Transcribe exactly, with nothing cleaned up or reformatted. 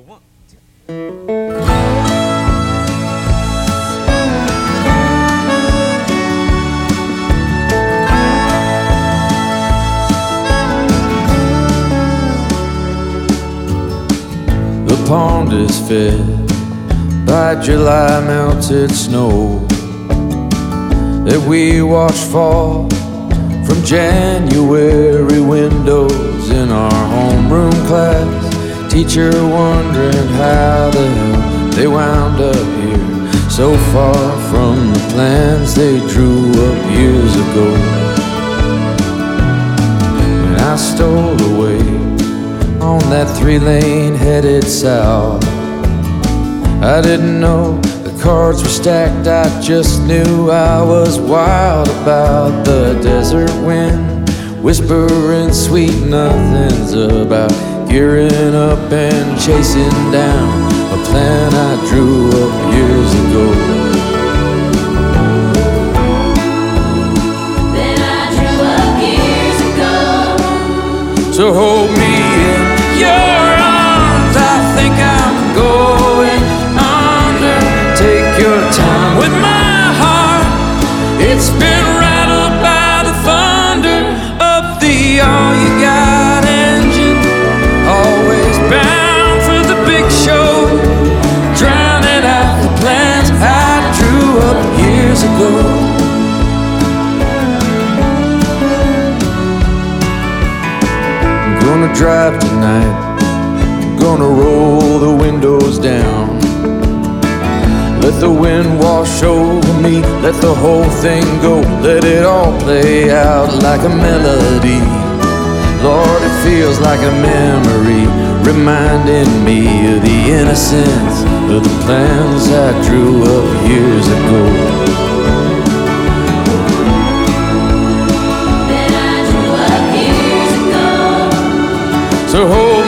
One, two. The pond is fed by July melted snow that we watch fall from January windows in our homeroom class. Teacher wondering how the hell they wound up here, so far from the plans they drew up years ago. When I stole away on that three-lane headed south, I didn't know the cards were stacked, I just knew I was wild about the desert wind, whispering sweet nothings about gearing up and chasing down a plan I drew up years ago. Then I drew up years ago. So hold me in your arms, I think I'm going under. Take your time with my heart, it's been rattled by the thunder of the all-you-got engine, always bound for the big show, drowning out the plans I drew up years ago. Gonna drive tonight, gonna roll the windows down, let the wind wash over me, let the whole thing go, let it all play out like a melody. Lord, it feels like a memory, reminding me of the innocence of the plans I drew up years ago. Then I drew up years ago. So hold